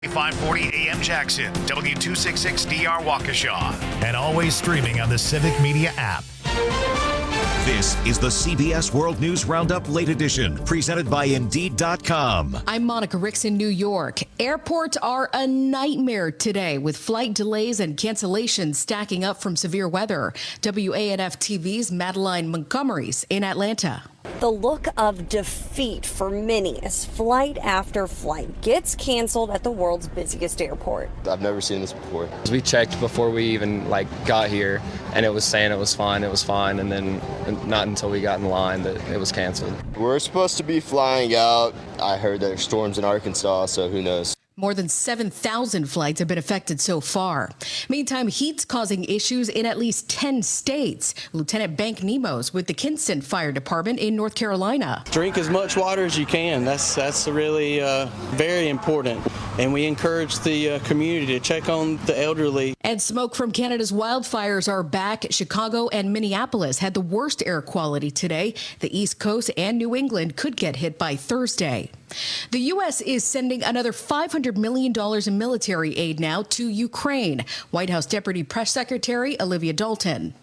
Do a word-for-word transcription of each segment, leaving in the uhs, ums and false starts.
five forty A M Jackson, W two sixty-six D R Waukesha, and always streaming on the Civic Media app. This is the C B S World News Roundup Late Edition, presented by Indeed dot com. I'm Monica Ricks in New York. Airports are a nightmare today, with flight delays and cancellations stacking up from severe weather. W A N F T V's Madeline Montgomery's in Atlanta. The look of defeat for many as flight after flight gets canceled at the world's busiest airport. I've never seen this before. We checked before we even like got here, and it was saying it was fine, it was fine, and then not until we got in line that it was canceled. We're supposed to be flying out. I heard there are storms in Arkansas, so who knows. More than seven thousand flights have been affected so far. Meantime, heat's causing issues in at least ten states. Lieutenant Bank Nemos with the Kinston Fire Department in North Carolina. Drink as much water as you can. That's that's really uh, very important. And we encourage the uh, community to check on the elderly. And smoke from Canada's wildfires are back. Chicago and Minneapolis had the worst air quality today. The East Coast and New England could get hit by Thursday. The U S is sending another five hundred million dollars in military aid now to Ukraine. White House Deputy Press Secretary Olivia Dalton.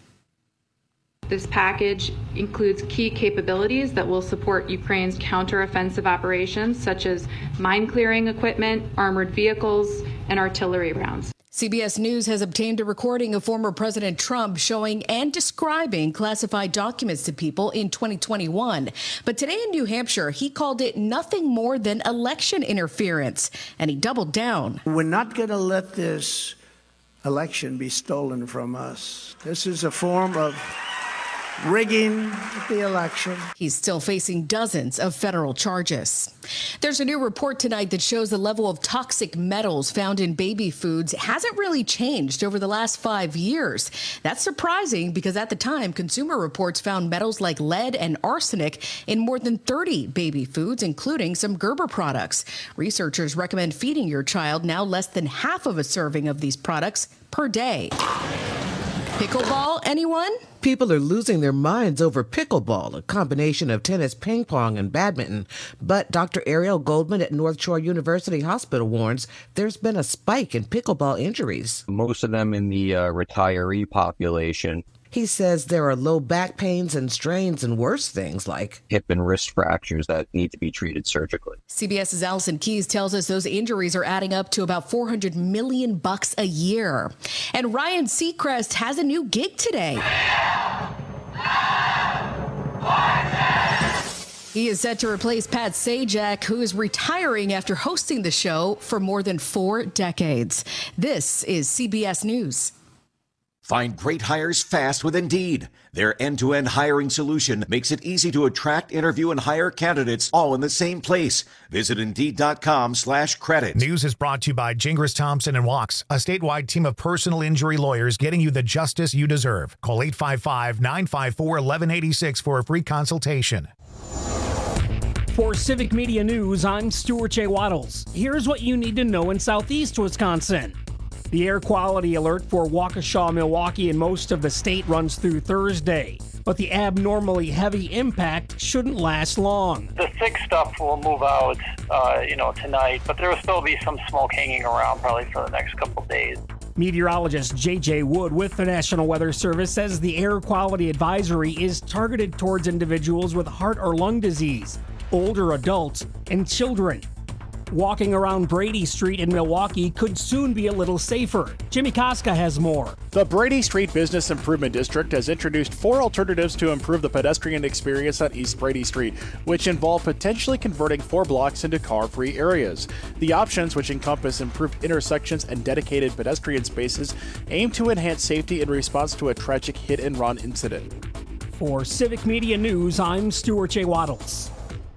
This package includes key capabilities that will support Ukraine's counteroffensive operations, such as mine-clearing equipment, armored vehicles, and artillery rounds. C B S News has obtained a recording of former President Trump showing and describing classified documents to people in twenty twenty-one. But today in New Hampshire, he called it nothing more than election interference, and he doubled down. We're not going to let this election be stolen from us. This is a form of rigging the election. He's still facing dozens of federal charges. There's a new report tonight that shows the level of toxic metals found in baby foods hasn't really changed over the last five years. That's surprising because at the time, Consumer Reports found metals like lead and arsenic in more than thirty baby foods, including some Gerber products. Researchers recommend feeding your child now less than half of a serving of these products per day. Pickleball, anyone? People are losing their minds over pickleball, a combination of tennis, ping pong, and badminton. But Doctor Ariel Goldman at North Shore University Hospital warns there's been a spike in pickleball injuries. Most of them in the uh, retiree population. He says there are low back pains and strains and worse things like hip and wrist fractures that need to be treated surgically. CBS's Allison Keyes tells us those injuries are adding up to about four hundred million bucks a year. And Ryan Seacrest has a new gig today. He is set to replace Pat Sajak, who is retiring after hosting the show for more than four decades. This is C B S News. Find great hires fast with Indeed. Their end-to-end hiring solution makes it easy to attract, interview, and hire candidates all in the same place. Visit Indeed.com slash credit. News is brought to you by Gingras Thompson and Wachs, a statewide team of personal injury lawyers getting you the justice you deserve. Call eight five five, nine five four, one one eight six for a free consultation. For Civic Media News, I'm Stuart J. Waddles. Here's what you need to know in southeast Wisconsin. The air quality alert for Waukesha, Milwaukee, and most of the state runs through Thursday. But the abnormally heavy impact shouldn't last long. The thick stuff will move out, uh, you know, tonight, but there will still be some smoke hanging around probably for the next couple of days. Meteorologist J J Wood with the National Weather Service says the air quality advisory is targeted towards individuals with heart or lung disease, older adults, and children. Walking around Brady Street in Milwaukee could soon be a little safer. Jimmy Koska has more. The Brady Street Business Improvement District has introduced four alternatives to improve the pedestrian experience on East Brady Street, which involve potentially converting four blocks into car-free areas. The options, which encompass improved intersections and dedicated pedestrian spaces, aim to enhance safety in response to a tragic hit-and-run incident. For Civic Media News, I'm Stuart J. Waddles.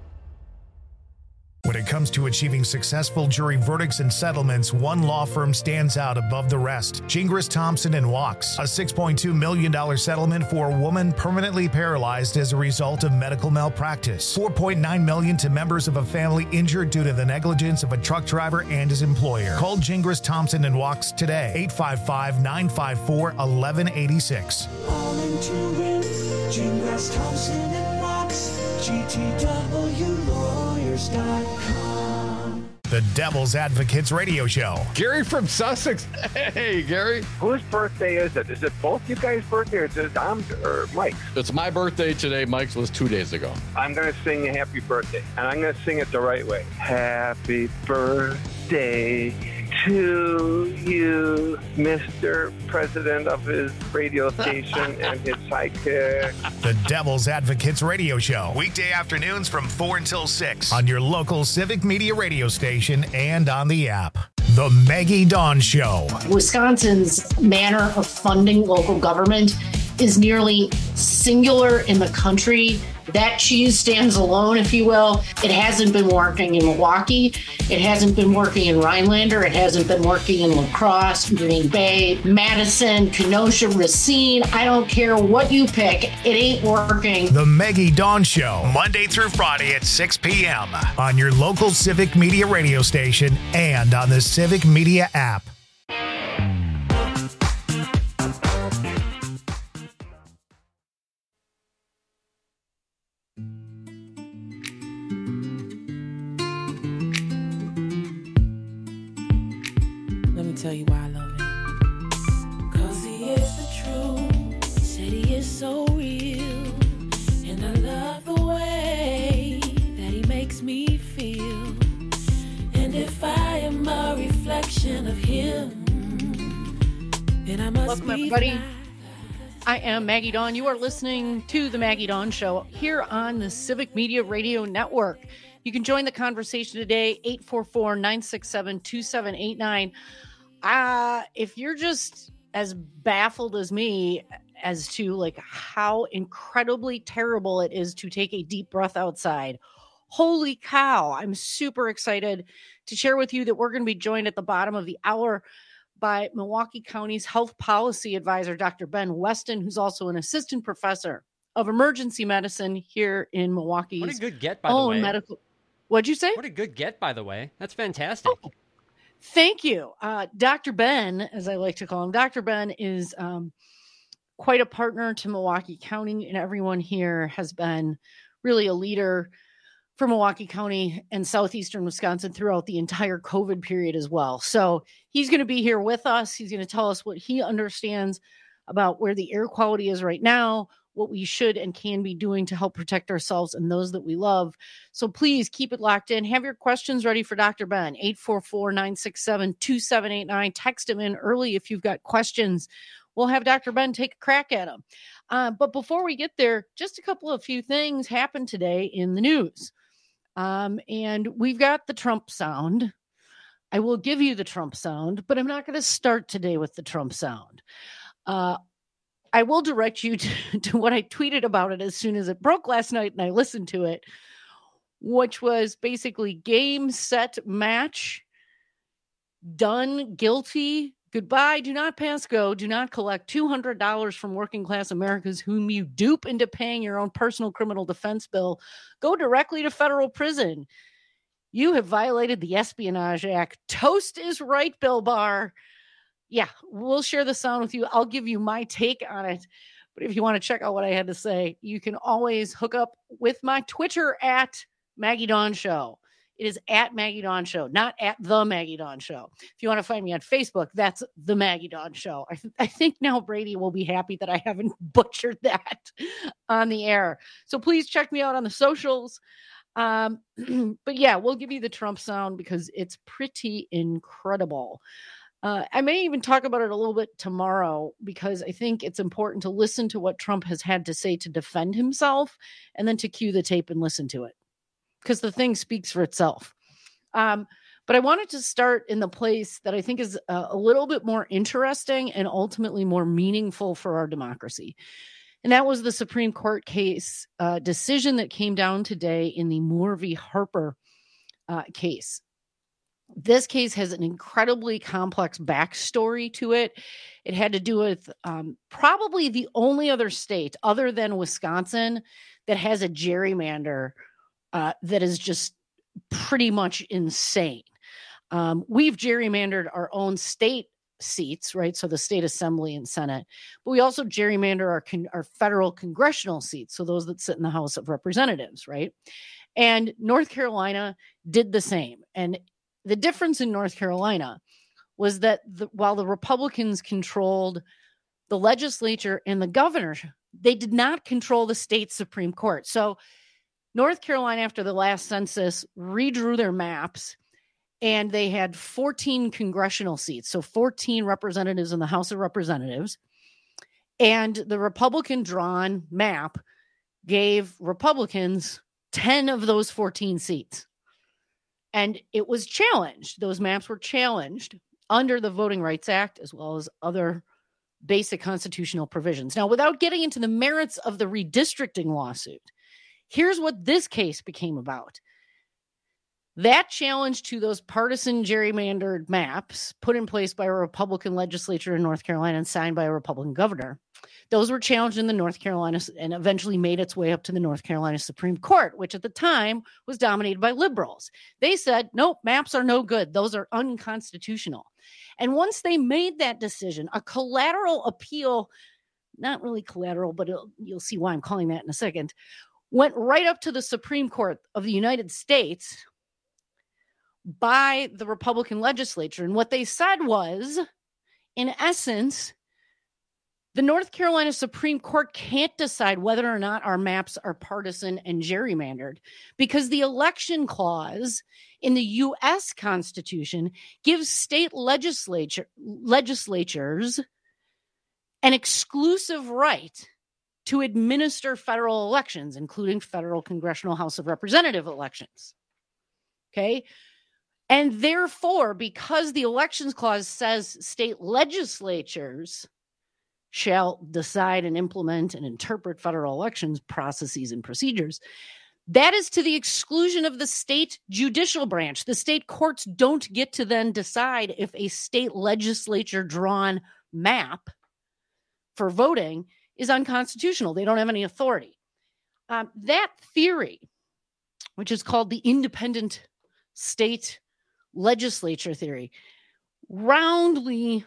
When it comes to achieving successful jury verdicts and settlements, one law firm stands out above the rest. Gingras Thompson and Wachs, a six point two million dollars settlement for a woman permanently paralyzed as a result of medical malpractice. four point nine million dollars to members of a family injured due to the negligence of a truck driver and his employer. Call Gingras Thompson and Wachs today, eight five five, nine five four, one one eight six. All into it, Gingras Thompson and Wachs, G T W lawyers dot com. The Devil's Advocates Radio Show. Gary from Sussex. Hey, Gary. Whose birthday is it? Is it both you guys' birthday or is it Dom's or Mike's? It's my birthday today. Mike's was two days ago. I'm going to sing a happy birthday, and I'm going to sing it the right way. Happy birthday to you, Mister President of his radio station and his sidekick. The Devil's Advocates Radio Show. Weekday afternoons from four until six on your local Civic Media radio station and on the app. The Maggie Dawn Show. Wisconsin's manner of funding local government is nearly singular in the country. That cheese stands alone, if you will. It hasn't been working in Milwaukee. It hasn't been working in Rhinelander. It hasn't been working in La Crosse, Green Bay, Madison, Kenosha, Racine. I don't care what you pick. It ain't working. The Maggie Dawn Show, Monday through Friday at six p.m. on your local Civic Media radio station and on the Civic Media app. Tell you why I love him. Cause he is the truth. He said he is so real. And I love the way that he makes me feel. And if I am a reflection of him, then I must Welcome, be everybody. fly. I am Maggie Dawn. You are listening to The Maggie Dawn Show here on the Civic Media Radio Network. You can join the conversation today, eight four four, nine six seven, two seven eight nine. Uh, if you're just as baffled as me as to like how incredibly terrible it is to take a deep breath outside, holy cow, I'm super excited to share with you that we're going to be joined at the bottom of the hour by Milwaukee County's health policy advisor, Doctor Ben Weston, who's also an assistant professor of emergency medicine here in Milwaukee's What a good get, by the own way. medical. What'd you say? What a good get, by the way. That's fantastic. Oh. Thank you. Uh, Doctor Ben, as I like to call him, Doctor Ben is um, quite a partner to Milwaukee County, and everyone here has been really a leader for Milwaukee County and southeastern Wisconsin throughout the entire COVID period as well. So he's going to be here with us. He's going to tell us what he understands about where the air quality is right now, what we should and can be doing to help protect ourselves and those that we love. So please keep it locked in. Have your questions ready for Doctor Ben, eight four four, nine six seven, two seven eight nine. Text him in early if you've got questions. We'll have Doctor Ben take a crack at them. Uh, but before we get there, just a couple of few things happened today in the news. Um, and we've got the Trump sound. I will give you the Trump sound, but I'm not going to start today with the Trump sound. Uh, I will direct you to, to what I tweeted about it as soon as it broke last night and I listened to it, which was basically game, set, match, done, guilty, goodbye, do not pass go, do not collect two hundred dollars from working class Americans whom you dupe into paying your own personal criminal defense bill, go directly to federal prison. You have violated the Espionage Act. Toast is right, Bill Barr. Yeah, we'll share the sound with you. I'll give you my take on it. But if you want to check out what I had to say, you can always hook up with my Twitter at Maggie Dawn Show. It is at Maggie Dawn Show, not at the Maggie Dawn Show. If you want to find me on Facebook, that's the Maggie Dawn Show. I, th- I think now Brady will be happy that I haven't butchered that on the air. So please check me out on the socials. Um, but yeah, we'll give you the Trump sound because it's pretty incredible. Uh, I may even talk about it a little bit tomorrow because I think it's important to listen to what Trump has had to say to defend himself and then to cue the tape and listen to it because the thing speaks for itself. Um, but I wanted to start in the place that I think is a, a little bit more interesting and ultimately more meaningful for our democracy. And that was the Supreme Court case uh, decision that came down today in the Moore v. Harper uh, case. This case has an incredibly complex backstory to it. It had to do with um, probably the only other state other than Wisconsin that has a gerrymander uh, that is just pretty much insane. Um, we've gerrymandered our own state seats, right? So the state assembly and Senate, but we also gerrymander our, con- our federal congressional seats. So those that sit in the House of Representatives, right? And North Carolina did the same. And The difference in North Carolina was that the, while the Republicans controlled the legislature and the governor, they did not control the state Supreme Court. So North Carolina, after the last census, redrew their maps, and they had fourteen congressional seats, so fourteen representatives in the House of Representatives. And the Republican-drawn map gave Republicans ten of those fourteen seats. And it was challenged. Those maps were challenged under the Voting Rights Act, as well as other basic constitutional provisions. Now, without getting into the merits of the redistricting lawsuit, here's what this case became about. That challenge to those partisan gerrymandered maps put in place by a Republican legislature in North Carolina and signed by a Republican governor, those were challenged in the North Carolina and eventually made its way up to the North Carolina Supreme Court, which at the time was dominated by liberals. They said, nope, maps are no good. Those are unconstitutional. And once they made that decision, a collateral appeal, not really collateral, but you'll see why I'm calling that in a second, went right up to the Supreme Court of the United States by the Republican legislature. And what they said was, in essence, the North Carolina Supreme Court can't decide whether or not our maps are partisan and gerrymandered because the election clause in the U S Constitution gives state legislature legislatures an exclusive right to administer federal elections, including federal congressional House of Representative elections. Okay? And therefore, because the elections clause says state legislatures shall decide and implement and interpret federal elections processes and procedures, that is to the exclusion of the state judicial branch. The state courts don't get to then decide if a state legislature drawn map for voting is unconstitutional. They don't have any authority. Um, that theory, which is called the independent state legislature theory, roundly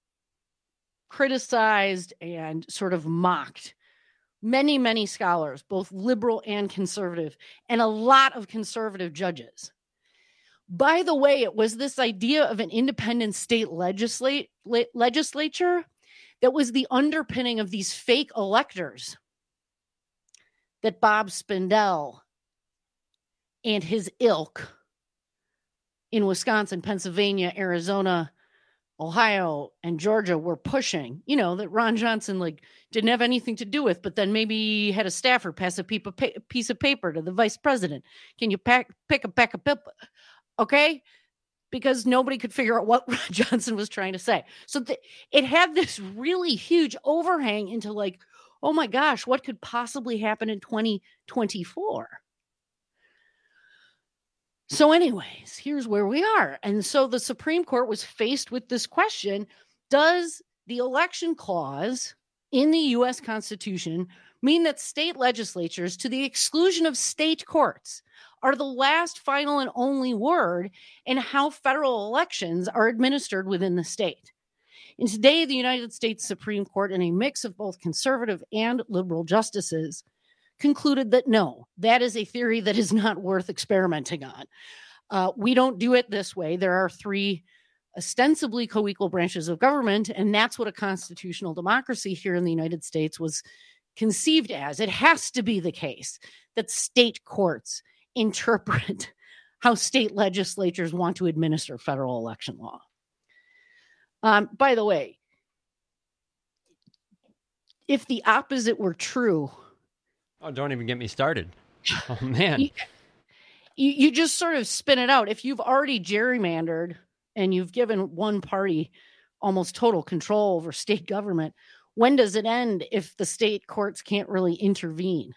criticized and sort of mocked many, many scholars, both liberal and conservative, and a lot of conservative judges. By the way, it was this idea of an independent state legislate, le- legislature that was the underpinning of these fake electors that Bob Spindell and his ilk in Wisconsin, Pennsylvania, Arizona, Ohio, and Georgia were pushing, you know, that Ron Johnson like didn't have anything to do with, but then maybe had a staffer pass a piece of paper to the vice president. Can you pack, pick a pack of paper? Okay? Because nobody could figure out what Ron Johnson was trying to say. So th- it had this really huge overhang into like, oh my gosh, what could possibly happen in twenty twenty-four? So anyways, here's where we are. And so the Supreme Court was faced with this question: does the election clause in the U S Constitution mean that state legislatures, to the exclusion of state courts, are the last, final, and only word in how federal elections are administered within the state? And today, the United States Supreme Court, in a mix of both conservative and liberal justices, concluded that no, that is a theory that is not worth experimenting on. Uh, we don't do it this way. There are three ostensibly co-equal branches of government, and that's what a constitutional democracy here in the United States was conceived as. It has to be the case that state courts interpret how state legislatures want to administer federal election law. Um, by the way, if the opposite were true, oh, don't even get me started. Oh, man. You, you just sort of spin it out. If you've already gerrymandered and you've given one party almost total control over state government, when does it end if the state courts can't really intervene?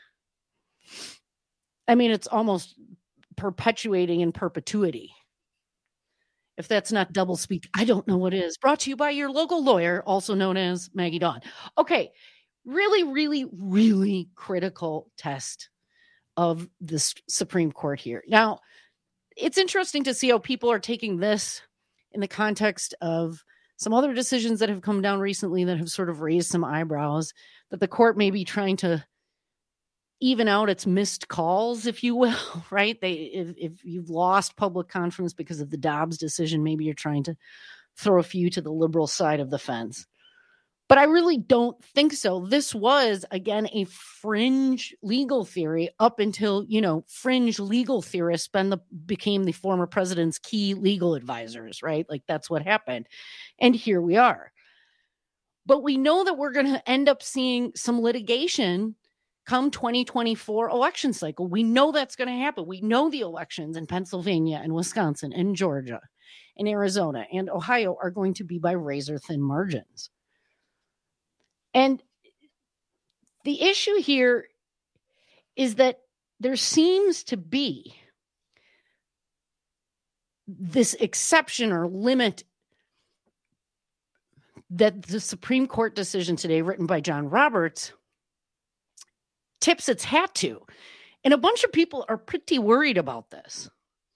I mean, it's almost perpetuating in perpetuity. If that's not double speak, I don't know what is. Brought to you by your local lawyer, also known as Maggie Dawn. Okay, really, really, really critical test of the Supreme Court here. Now, it's interesting to see how people are taking this in the context of some other decisions that have come down recently that have sort of raised some eyebrows, that the court may be trying to even out its missed calls, if you will, right? They, if, if you've lost public confidence because of the Dobbs decision, maybe you're trying to throw a few to the liberal side of the fence. But I really don't think so. This was, again, a fringe legal theory up until, you know, fringe legal theorists been the, became the former president's key legal advisors, right? Like that's what happened. And here we are. But we know that we're going to end up seeing some litigation come twenty twenty-four election cycle. We know that's going to happen. We know the elections in Pennsylvania and Wisconsin and Georgia and Arizona and Ohio are going to be by razor thin margins. And the issue here is that there seems to be this exception or limit that the Supreme Court decision today, written by John Roberts, tips its hat to. And a bunch of people are pretty worried about this.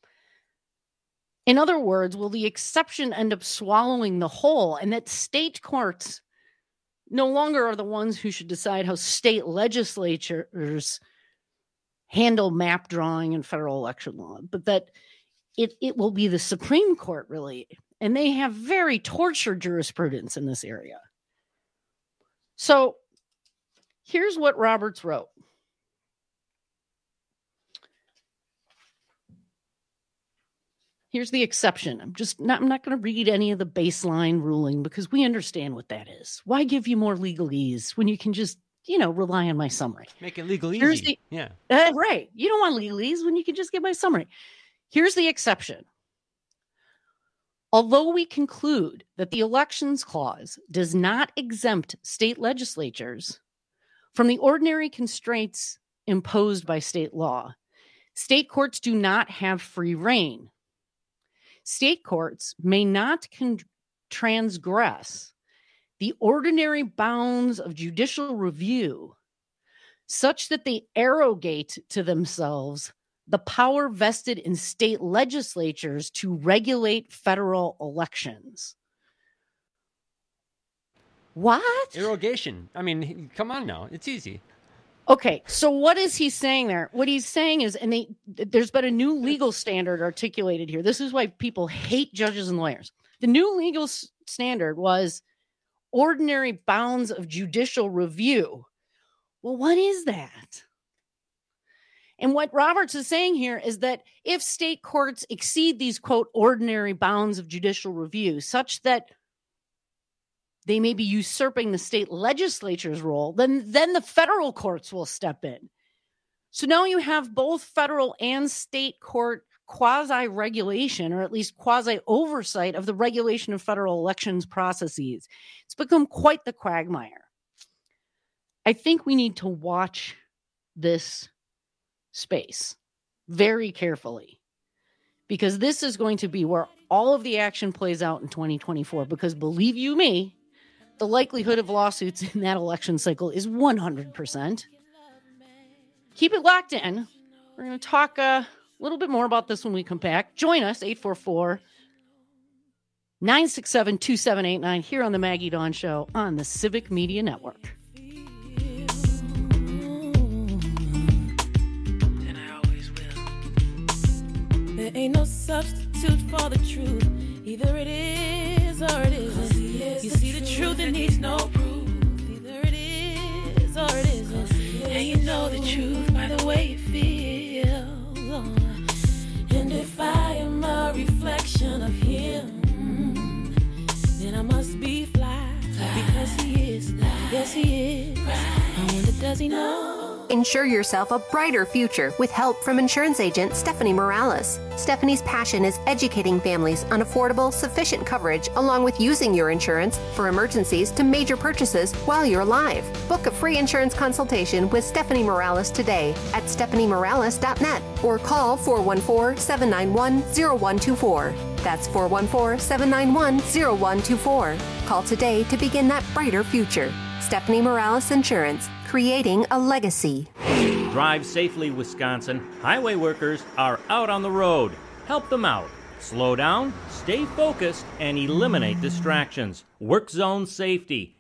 In other words, will the exception end up swallowing the whole, and that state courts no longer are the ones who should decide how state legislatures handle map drawing and federal election law, but that it, it will be the Supreme Court, really. And they have very tortured jurisprudence in this area. So here's what Roberts wrote. Here's the exception. I'm just not, I'm not going to read any of the baseline ruling because we understand what that is. Why give you more legalese when you can just, you know, rely on my summary? Make it legal easy. Here's the, yeah. Uh, right. You don't want legalese when you can just get my summary. Here's the exception. Although we conclude that the Elections Clause does not exempt state legislatures from the ordinary constraints imposed by state law, state courts do not have free rein. State courts may not con- transgress the ordinary bounds of judicial review such that they arrogate to themselves the power vested in state legislatures to regulate federal elections. What? Irrogation. I mean, come on now. It's easy. Okay, so what is he saying there? What he's saying is, and they, there's been a new legal standard articulated here. This is why people hate judges and lawyers. The new legal s- standard was ordinary bounds of judicial review. Well, what is that? And what Roberts is saying here is that if state courts exceed these, quote, ordinary bounds of judicial review, such that they may be usurping the state legislature's role, then, then the federal courts will step in. So now you have both federal and state court quasi-regulation, or at least quasi-oversight of the regulation of federal elections processes. It's become quite the quagmire. I think we need to watch this space very carefully, because this is going to be where all of the action plays out in twenty twenty-four, because believe you me, the likelihood of lawsuits in that election cycle is one hundred percent. Keep it locked in. We're going to talk a little bit more about this when we come back. Join us, eight four four, nine six seven, two seven eight nine, here on the Maggie Dawn Show on the Civic Media Network. There ain't no substitute for the truth. Either it is or it isn't. You see the truth, it needs no proof. Either it is or it isn't. And you know the truth by the way it feels. And if I am a reflection of him, then I must be fly. Because he is. Yes, he is. I wonder, does he know? Ensure yourself a brighter future with help from insurance agent Stephanie Morales. Stephanie's passion is educating families on affordable, sufficient coverage, along with using your insurance for emergencies to major purchases while you're alive. Book a free insurance consultation with Stephanie Morales today at stephanie morales dot net or call four one four, seven nine one, zero one two four. That's four one four, seven nine one, zero one two four. Call today to begin that brighter future. Stephanie Morales Insurance, creating a legacy. Drive safely, Wisconsin. Highway workers are out on the road. Help them out. Slow down, stay focused, and eliminate distractions. Work zone safety.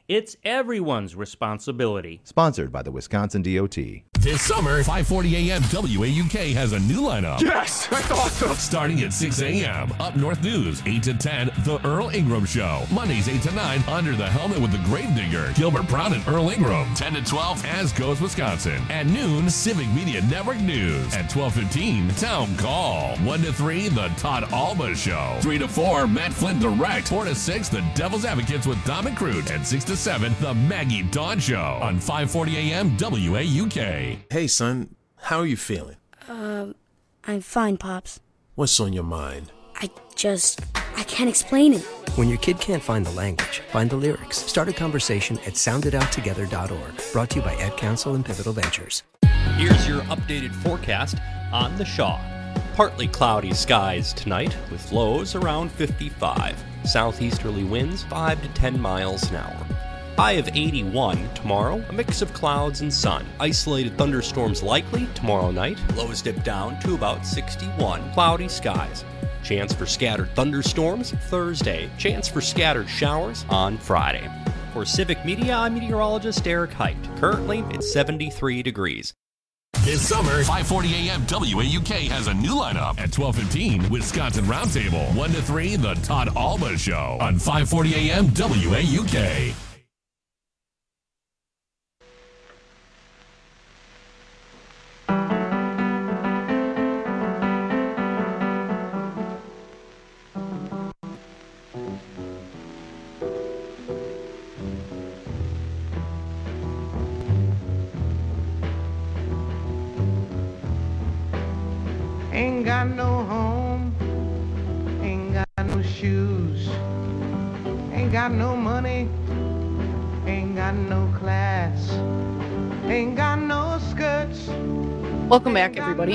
It's everyone's responsibility. Sponsored by the Wisconsin D O T. This summer, five forty a.m. W A U K has a new lineup. Yes, that's awesome. Starting at six a.m. Up North News, eight to ten, The Earl Ingram Show. Mondays, eight to nine, Under the Helmet with the Gravedigger, Gilbert Brown and Earl Ingram. ten to twelve, As Goes Wisconsin. At noon, Civic Media Network News. At twelve fifteen, Town Call. one to three, The Todd Alba Show. three to four, Matt Flynn Direct. four to six, The Devil's Advocates with Dom and Crute. And six to seven, The Maggie Dawn Show. On five forty a.m. W A U K. Hey, son, how are you feeling? Um, I'm fine, Pops. What's on your mind? I just, I can't explain it. When your kid can't find the language, find the lyrics. Start a conversation at sound it out together dot org. Brought to you by Ad Council and Pivotal Ventures. Here's your updated forecast on the Shaw. Partly cloudy skies tonight with lows around fifty-five. Southeasterly winds five to ten miles an hour. High of eighty-one tomorrow, a mix of clouds and sun. Isolated thunderstorms likely tomorrow night. Lows dip down to about sixty-one. Cloudy skies. Chance for scattered thunderstorms Thursday. Chance for scattered showers on Friday. For Civic Media, I'm meteorologist Eric Height. Currently, it's seventy-three degrees. This summer, five forty a.m. W A U K has a new lineup. At twelve fifteen, Wisconsin Roundtable. one to three, The Todd Alba Show. On five forty a.m. W A U K. Ain't got no home, ain't got no shoes, ain't got no money, ain't got no class, ain't got no skirts. Welcome back, everybody.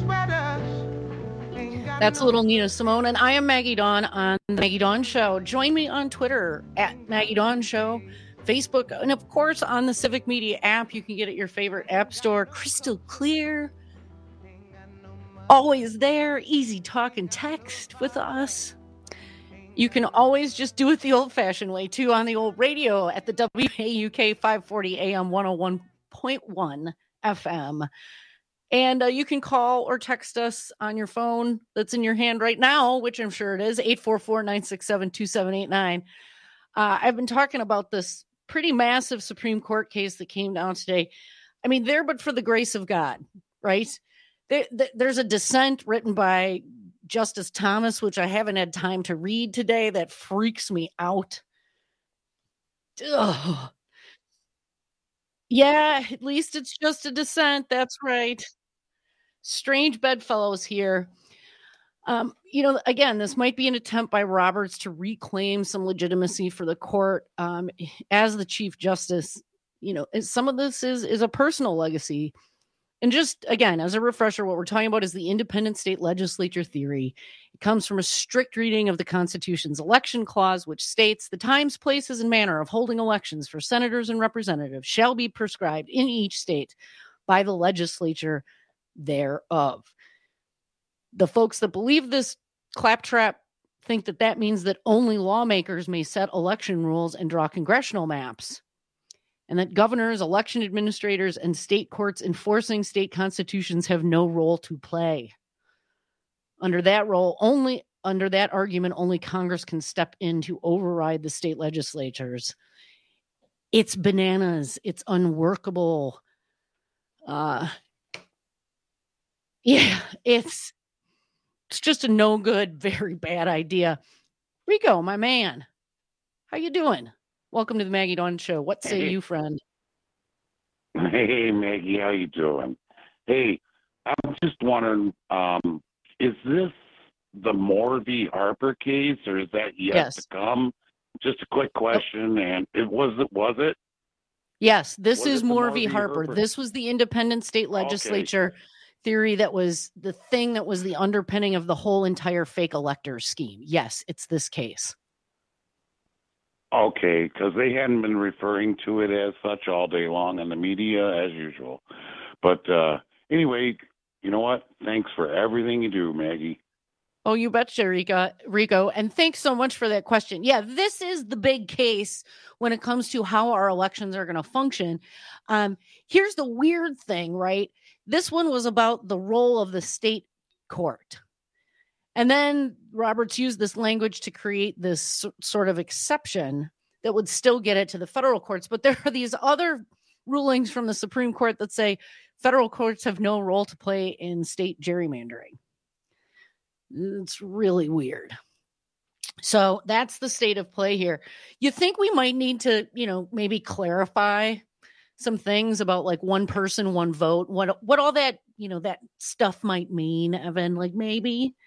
That's a little Nina Simone, and I am Maggie Dawn on the Maggie Dawn Show. Join me on Twitter at Maggie Dawn Show, Facebook, and of course on the Civic Media app. You can get it at your favorite app store. Crystal clear. Always there, easy talk and text with us. You can always just do it the old-fashioned way, too, on the old radio at the W A U K five forty A M one oh one point one F M. And uh, you can call or text us on your phone that's in your hand right now, which I'm sure it is, eight four four, nine six seven, two seven eight nine. Uh, I've been talking about this pretty massive Supreme Court case that came down today. I mean, there but for the grace of God, right? There, there's a dissent written by Justice Thomas, which I haven't had time to read today. That freaks me out. Ugh. Yeah, at least it's just a dissent. That's right. Strange bedfellows here. Um, you know, again, this might be an attempt by Roberts to reclaim some legitimacy for the court um, as the Chief Justice. You know, some of this is is a personal legacy. And just, again, as a refresher, what we're talking about is the independent state legislature theory. It comes from a strict reading of the Constitution's election clause, which states the times, places, and manner of holding elections for senators and representatives shall be prescribed in each state by the legislature thereof. The folks that believe this claptrap think that that means that only lawmakers may set election rules and draw congressional maps, and that governors, election administrators, and state courts enforcing state constitutions have no role to play. Under that role, only under that argument, only Congress can step in to override the state legislatures. It's bananas. It's unworkable. Uh, yeah, it's it's just a no good, very bad idea. Rico, my man, how you doing? Welcome to the Maggie Dawn Show. What say Hey. you, friend? Hey, Maggie, how you doing? Hey, I'm just wondering, um, is this the Moore v. Harper case, or is that yet Yes. to come? Just a quick question, and it was it was it? Yes, this Was is it the Moore Moore v. v. Harper. Harper? This was the independent state legislature theory that was the thing that was the underpinning of the whole entire fake elector scheme. Yes, it's this case. Okay, because they hadn't been referring to it as such all day long in the media as usual. But uh, anyway, you know what? Thanks for everything you do, Maggie. Oh, you betcha, Rico. Rico. And thanks so much for that question. Yeah, this is the big case when it comes to how our elections are going to function. Um, here's the weird thing, right? This one was about the role of the state court. And then Roberts used this language to create this sort of exception that would still get it to the federal courts. But there are these other rulings from the Supreme Court that say federal courts have no role to play in state gerrymandering. It's really weird. So that's the state of play here. You think we might need to, you know, maybe clarify some things about like one person, one vote, what what all that, you know, that stuff might mean, Evan, like maybe.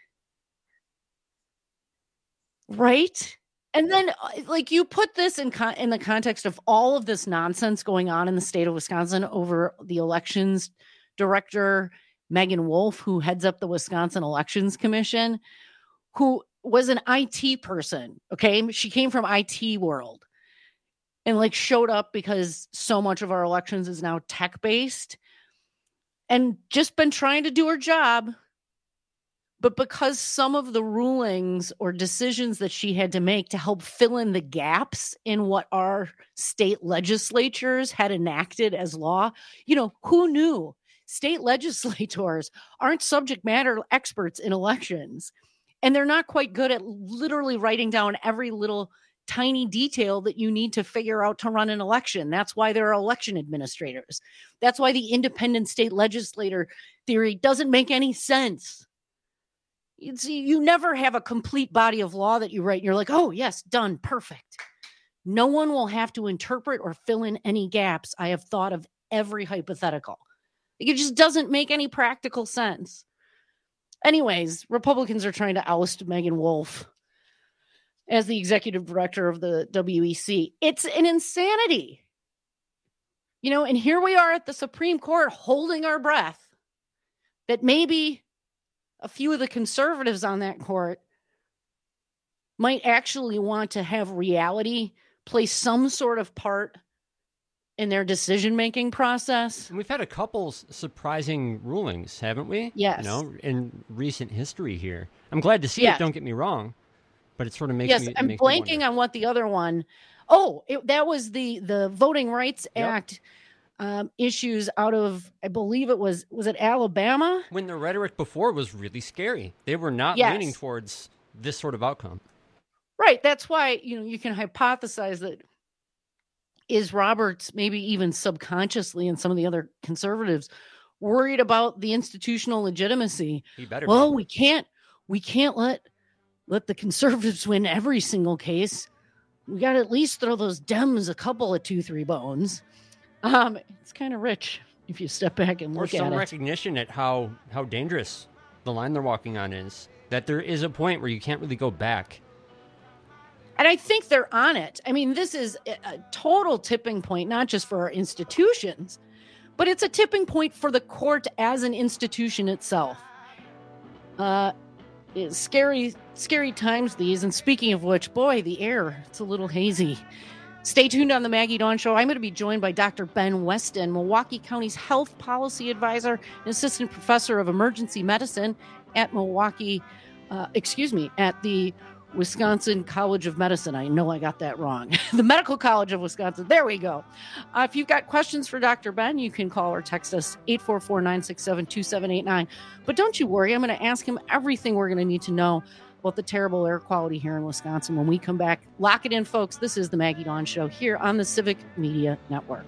Right? And then like you put this in con- in the context of all of this nonsense going on in the state of Wisconsin over the elections director, Megan Wolf, who heads up the Wisconsin Elections Commission, who was an I T person. Okay. She came from I T world and like showed up because so much of our elections is now tech based and just been trying to do her job. But because some of the rulings or decisions that she had to make to help fill in the gaps in what our state legislatures had enacted as law, you know, who knew? State legislators aren't subject matter experts in elections, and they're not quite good at literally writing down every little tiny detail that you need to figure out to run an election. That's why there are election administrators. That's why the independent state legislator theory doesn't make any sense. It's, you never have a complete body of law that you write and you're like, oh, yes, done, perfect. No one will have to interpret or fill in any gaps. I have thought of every hypothetical. It just doesn't make any practical sense. Anyways, Republicans are trying to oust Megan Wolf as the executive director of the W E C. It's an insanity. You know, and here we are at the Supreme Court holding our breath that maybe a few of the conservatives on that court might actually want to have reality play some sort of part in their decision-making process. And we've had a couple surprising rulings, haven't we? Yes. You know, in recent history here. I'm glad to see yes. it, don't get me wrong. But it sort of makes yes, me Yes, I'm makes blanking on what the other one. Oh, it, that was the, the Voting Rights yep. Act um, issues out of, I believe it was, was it Alabama? When the rhetoric before was really scary. They were not yes. leaning towards this sort of outcome. Right. That's why, you know, you can hypothesize that is Roberts maybe even subconsciously and some of the other conservatives worried about the institutional legitimacy. He better well, be. we can't we can't let let the conservatives win every single case. We got to at least throw those Dems a couple of two, three bones. Um, it's kind of rich if you step back and or look at some it. recognition at how how dangerous the line they're walking on is. That there is a point where you can't really go back. And I think they're on it. I mean, this is a total tipping point, not just for our institutions, but it's a tipping point for the court as an institution itself. Uh, it's scary, scary times these. And speaking of which, boy, the air, it's a little hazy. Stay tuned on the Maggie Dawn Show. I'm going to be joined by Doctor Ben Weston, Milwaukee County's health policy advisor and assistant professor of emergency medicine at Milwaukee, uh, excuse me, at the Wisconsin College of Medicine. I know I got that wrong. The Medical College of Wisconsin. There we go. Uh, if you've got questions for Doctor Ben, you can call or text us eight four four, nine six seven, two seven eight nine. But don't you worry. I'm going to ask him everything we're going to need to know about the terrible air quality here in Wisconsin when we come back. Lock it in, folks. This is the Maggie Dawn Show here on the Civic Media Network.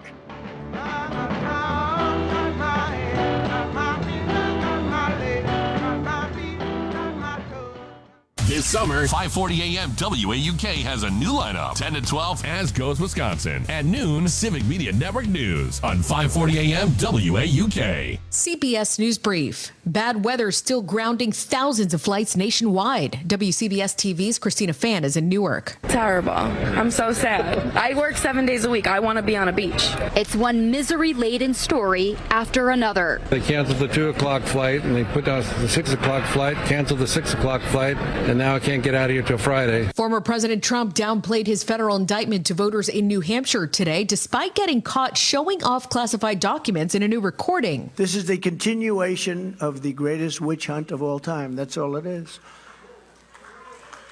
This summer, five forty a.m. W A U K has a new lineup. ten to twelve, As Goes Wisconsin. At noon, Civic Media Network News on five forty a.m. W A U K. C B S News Brief. Bad weather still grounding thousands of flights nationwide. W C B S T V's Christina Fan is in Newark. Terrible. I'm so sad. I work seven days a week. I want to be on a beach. It's one misery-laden story after another. They canceled the two o'clock flight, and they put down the six o'clock flight, canceled the six o'clock flight, and now I can't get out of here till Friday. Former President Trump downplayed his federal indictment to voters in New Hampshire today, despite getting caught showing off classified documents in a new recording. This is the continuation of the greatest witch hunt of all time. That's all it is.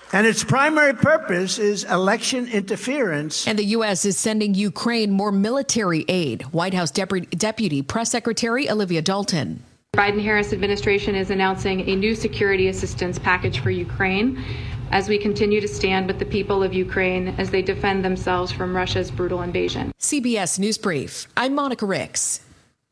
And its primary purpose is election interference. And the U S is sending Ukraine more military aid. White House Deputy, Deputy Press Secretary Olivia Dalton. Biden-Harris administration is announcing a new security assistance package for Ukraine as we continue to stand with the people of Ukraine as they defend themselves from Russia's brutal invasion. C B S News Brief. I'm Monica Ricks.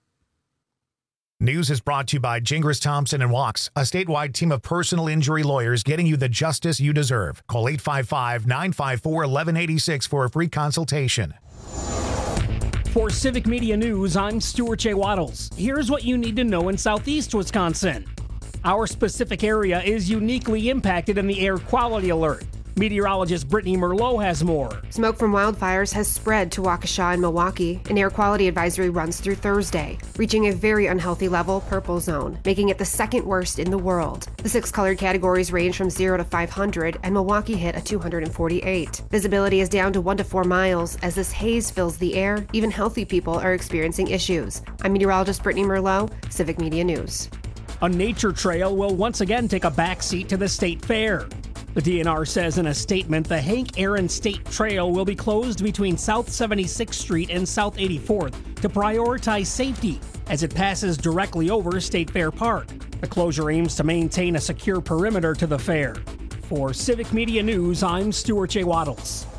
News is brought to you by Gingras Thompson and Walks, a statewide team of personal injury lawyers getting you the justice you deserve. Call eight five five, nine five four, one one eight six for a free consultation. For Civic Media News, I'm Stuart J. Waddles. Here's what you need to know in southeast Wisconsin. Our specific area is uniquely impacted in the air quality alert. Meteorologist Brittany Merlot has more. Smoke from wildfires has spread to Waukesha and Milwaukee. An air quality advisory runs through Thursday, reaching a very unhealthy level, purple zone, making it the second worst in the world. The six colored categories range from zero to five hundred, and Milwaukee hit a two hundred forty-eight. Visibility is down to one to four miles as this haze fills the air. Even healthy people are experiencing issues. I'm meteorologist Brittany Merlot, Civic Media News. A nature trail will once again take a backseat to the state fair. The D N R says in a statement the Hank Aaron State Trail will be closed between South seventy-sixth Street and South eighty-fourth to prioritize safety as it passes directly over State Fair Park. The closure aims to maintain a secure perimeter to the fair. For Civic Media News, I'm Stuart J. Waddles.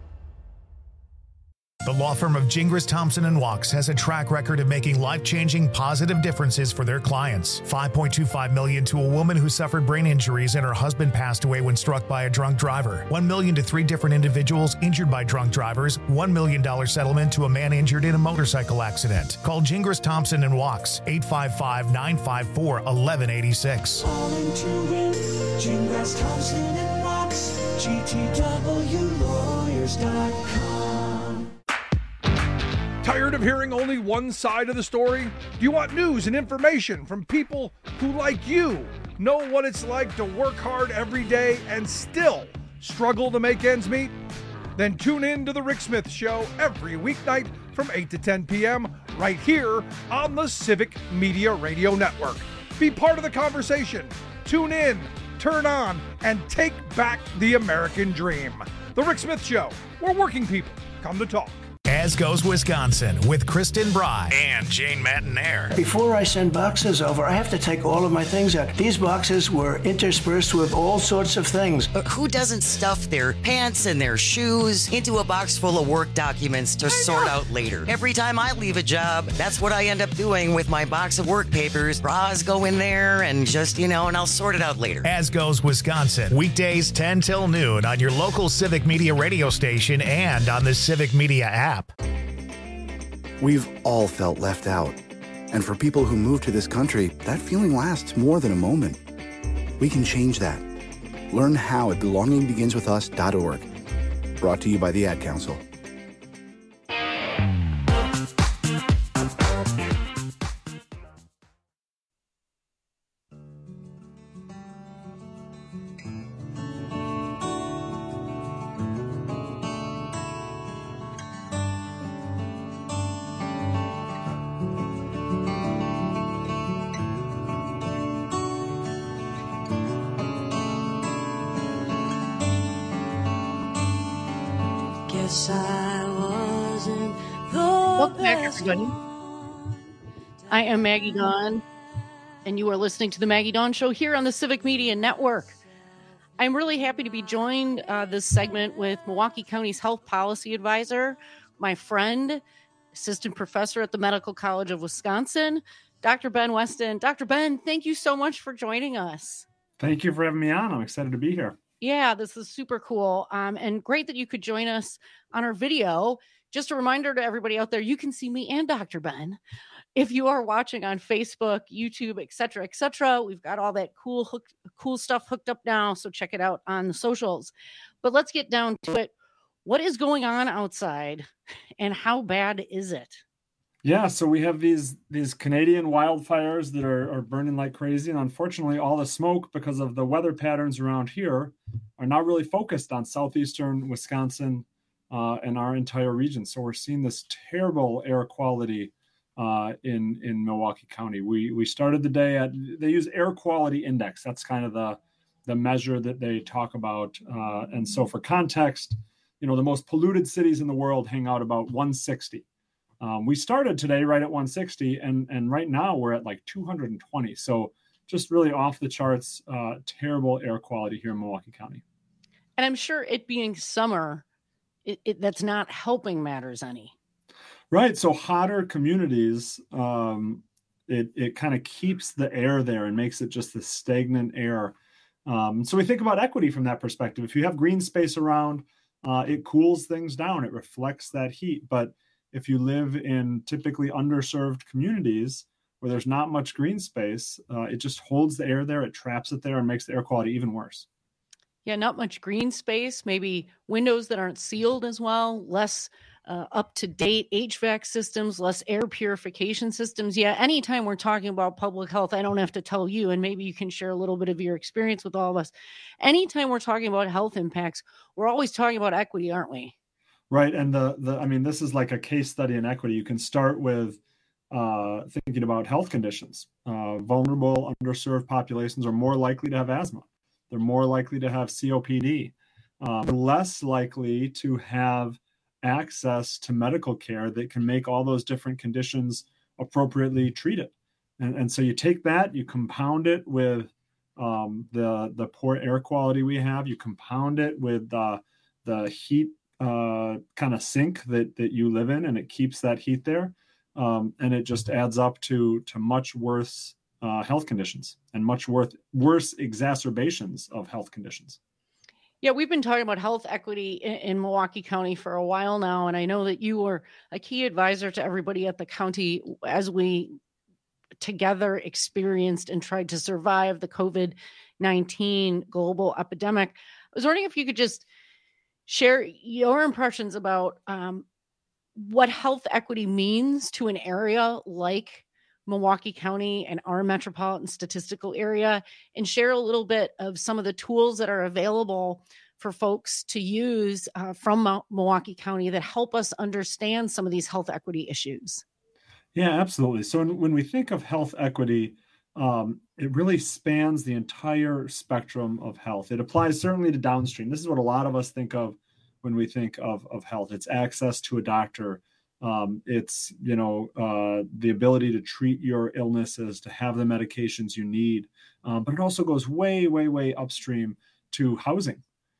The law firm of Gingras Thompson and Walks has a track record of making life-changing positive differences for their clients. five point two five million dollars to a woman who suffered brain injuries and her husband passed away when struck by a drunk driver. one million dollars to three different individuals injured by drunk drivers. one million dollars settlement to a man injured in a motorcycle accident. Call Gingras Thompson and Walks, eight five five, nine five four, one one eight six. Calling to win, Gingras Thompson and Walks, G T W lawyers dot com. Tired of hearing only one side of the story? Do you want news and information from people who, like you, know what it's like to work hard every day and still struggle to make ends meet? Then tune in to The Rick Smith Show every weeknight from eight to ten p.m. right here on the Civic Media Radio Network. Be part of the conversation. Tune in, turn on, and take back the American dream. The Rick Smith Show, where working people come to talk. As Goes Wisconsin with Kristen Bry and Jane Matanair. Before I send boxes over, I have to take all of my things out. These boxes were interspersed with all sorts of things. But who doesn't stuff their pants and their shoes into a box full of work documents to sort out later? Every time I leave a job, that's what I end up doing with my box of work papers. Bras go in there and just, you know, and I'll sort it out later. As Goes Wisconsin, weekdays ten till noon on your local Civic Media radio station and on the Civic Media app. We've all felt left out. And for people who move to this country, that feeling lasts more than a moment. We can change that. Learn how at belonging begins with us dot org. Brought to you by the Ad Council. Guess I wasn't the Welcome back, best. everybody. I am Maggie Dawn, and you are listening to the Maggie Dawn Show here on the Civic Media Network. I'm really happy to be joined uh, this segment with Milwaukee County's Health Policy Advisor, my friend, Assistant Professor at the Medical College of Wisconsin, Doctor Ben Weston. Doctor Ben, thank you so much for joining us. Thank you for having me on. I'm excited to be here. Yeah, this is super cool. Um, and great that you could join us on our video. Just a reminder to everybody out there, you can see me and Doctor Ben if you are watching on Facebook, YouTube, et cetera, et cetera. We've got all that cool, hook, cool stuff hooked up now. So check it out on the socials. But let's get down to it. What is going on outside and how bad is it? Yeah, so we have these these Canadian wildfires that are, are burning like crazy. And unfortunately, all the smoke, because of the weather patterns around here, are not really focused on southeastern Wisconsin uh, and our entire region. So we're seeing this terrible air quality uh, in, in Milwaukee County. We we started the day at, they use air quality index. That's kind of the, the measure that they talk about. Uh, and so for context, you know, the most polluted cities in the world hang out about one sixty. Um, we started today right at one sixty, and, and right now we're at like two hundred twenty. So just really off the charts, uh, terrible air quality here in Milwaukee County. And I'm sure it being summer, it, it, that's not helping matters any. Right. So hotter communities, um, it, it kind of keeps the air there and makes it just this stagnant air. Um, so we think about equity from that perspective. If you have green space around, uh, it cools things down. It reflects that heat. But if you live in typically underserved communities where there's not much green space, uh, it just holds the air there, it traps it there, and makes the air quality even worse. Yeah, not much green space, maybe windows that aren't sealed as well, less uh, up-to-date H V A C systems, less air purification systems. Yeah, anytime we're talking about public health, I don't have to tell you, and maybe you can share a little bit of your experience with all of us. Anytime we're talking about health impacts, we're always talking about equity, aren't we? Right. And the, the I mean, this is like a case study in equity. You can start with uh, thinking about health conditions. Uh, vulnerable, underserved populations are more likely to have asthma. They're more likely to have C O P D. Uh, they're less likely to have access to medical care that can make all those different conditions appropriately treated. And, and so you take that, you compound it with um, the, the poor air quality we have, you compound it with uh, the heat uh, kind of sink that, that you live in, and it keeps that heat there. Um, and it just adds up to, to much worse uh, health conditions and much worse, worse exacerbations of health conditions. Yeah, we've been talking about health equity in, in Milwaukee County for a while now, and I know that you were a key advisor to everybody at the county as we together experienced and tried to survive the COVID nineteen global epidemic. I was wondering if you could just share your impressions about um, what health equity means to an area like Milwaukee County and our metropolitan statistical area, and share a little bit of some of the tools that are available for folks to use uh, from Milwaukee County that help us understand some of these health equity issues. Yeah, absolutely. So when, when we think of health equity, um, it really spans the entire spectrum of health. It applies certainly to downstream. This is what a lot of us think of when we think of, of health. It's access to a doctor. Um, it's, you know, uh, the ability to treat your illnesses, to have the medications you need. Um, but it also goes way, way, way upstream to housing,